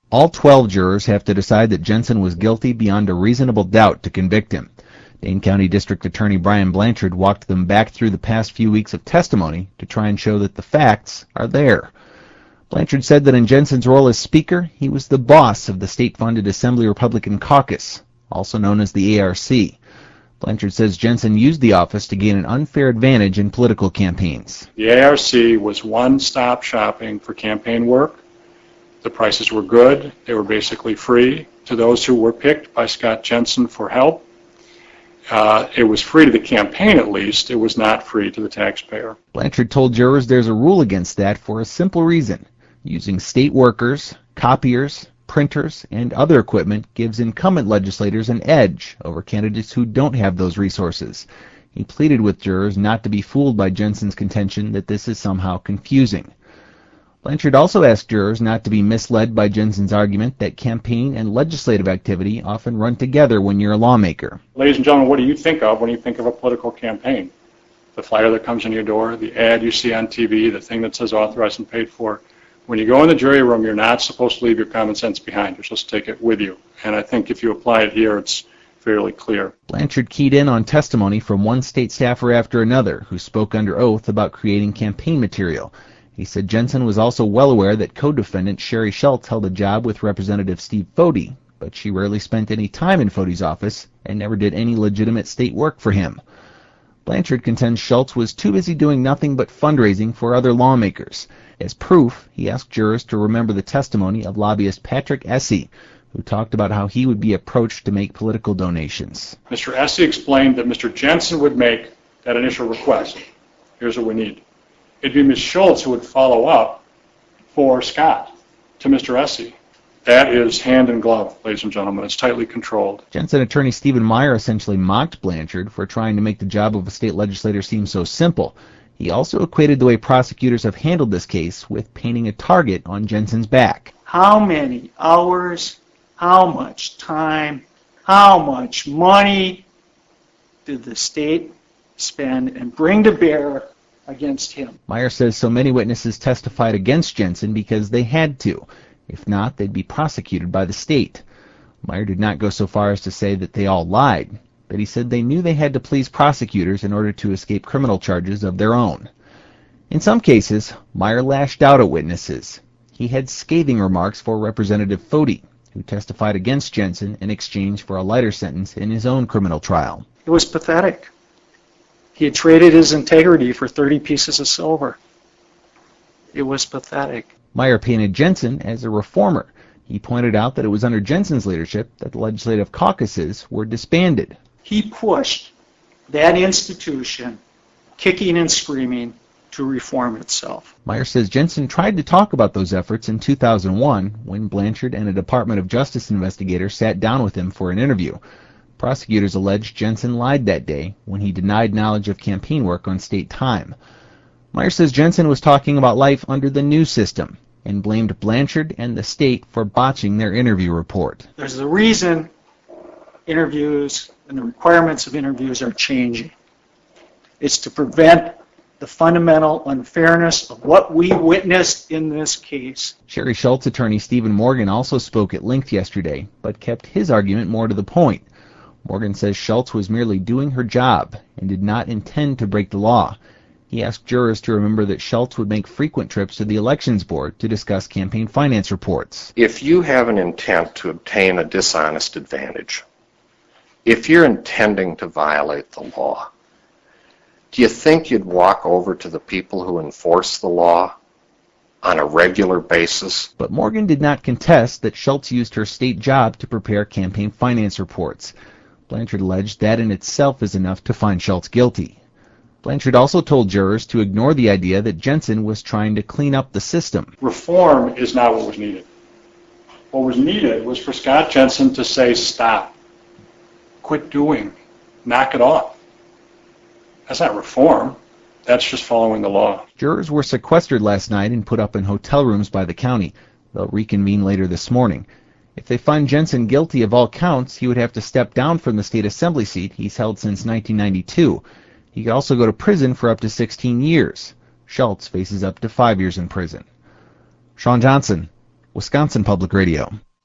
All 12 jurors have to decide that Jensen was guilty beyond a reasonable doubt to convict him. Dane County District Attorney Brian Blanchard walked them back through the past few weeks of testimony to try and show that the facts are there. Blanchard said that in Jensen's role as Speaker, he was the boss of the state-funded Assembly Republican Caucus, also known as the ARC. Blanchard says Jensen used the office to gain an unfair advantage in political campaigns. The ARC was one-stop shopping for campaign work. The prices were good. They were basically free to those who were picked by Scott Jensen for help. It was free to the campaign, at least. It was not free to the taxpayer. Blanchard told jurors there's a rule against that for a simple reason. Using state workers, copiers, printers, and other equipment gives incumbent legislators an edge over candidates who don't have those resources. He pleaded with jurors not to be fooled by Jensen's contention that this is somehow confusing. Blanchard also asked jurors not to be misled by Jensen's argument that campaign and legislative activity often run together when you're a lawmaker. Ladies and gentlemen, what do you think of when you think of a political campaign? The flyer that comes in your door, the ad you see on TV, the thing that says authorized and paid for. When you go in the jury room, you're not supposed to leave your common sense behind. You're supposed to take it with you. And I think if you apply it here, it's fairly clear. Blanchard keyed in on testimony from one state staffer after another who spoke under oath about creating campaign material. He said Jensen was also well aware that co-defendant Sherry Schultz held a job with Representative Steve Foti, but she rarely spent any time in Foti's office and never did any legitimate state work for him. Blanchard contends Schultz was too busy doing nothing but fundraising for other lawmakers. As proof, he asked jurors to remember the testimony of lobbyist Patrick Essie, who talked about how he would be approached to make political donations. Mr. Essie explained that Mr. Jensen would make that initial request. Here's what we need. It'd be Ms. Schultz who would follow up for Scott to Mr. Essie. That is hand in glove, ladies and gentlemen. It's tightly controlled. Jensen attorney Stephen Meyer essentially mocked Blanchard for trying to make the job of a state legislator seem so simple. He also equated the way prosecutors have handled this case with painting a target on Jensen's back. How many hours, how much time, how much money did the state spend and bring to bear against him? Meyer says so many witnesses testified against Jensen because they had to. If not, they'd be prosecuted by the state. Meyer did not go so far as to say that they all lied, but he said they knew they had to please prosecutors in order to escape criminal charges of their own. In some cases, Meyer lashed out at witnesses. He had scathing remarks for Representative Foti, who testified against Jensen in exchange for a lighter sentence in his own criminal trial. It was pathetic. He had traded his integrity for 30 pieces of silver. It was pathetic. Meyer painted Jensen as a reformer. He pointed out that it was under Jensen's leadership that the legislative caucuses were disbanded. He pushed that institution, kicking and screaming, to reform itself. Meyer says Jensen tried to talk about those efforts in 2001 when Blanchard and a Department of Justice investigator sat down with him for an interview. Prosecutors alleged Jensen lied that day when he denied knowledge of campaign work on state time. Meyer says Jensen was talking about life under the new system and blamed Blanchard and the state for botching their interview report. There's a reason interviews and the requirements of interviews are changing. It's to prevent the fundamental unfairness of what we witnessed in this case. Sherry Schultz attorney Stephen Morgan also spoke at length yesterday, but kept his argument more to the point. Morgan says Schultz was merely doing her job and did not intend to break the law. He asked jurors to remember that Schultz would make frequent trips to the Elections Board to discuss campaign finance reports. If you have an intent to obtain a dishonest advantage, if you're intending to violate the law, do you think you'd walk over to the people who enforce the law on a regular basis? But Morgan did not contest that Schultz used her state job to prepare campaign finance reports. Blanchard alleged that in itself is enough to find Schultz guilty. Blanchard also told jurors to ignore the idea that Jensen was trying to clean up the system. Reform is not what was needed. What was needed was for Scott Jensen to say, stop, quit doing, knock it off. That's not reform. That's just following the law. Jurors were sequestered last night and put up in hotel rooms by the county. They'll reconvene later this morning. If they find Jensen guilty of all counts, he would have to step down from the state assembly seat he's held since 1992. He could also go to prison for up to 16 years. Schultz faces up to 5 years in prison. Sean Johnson, Wisconsin Public Radio.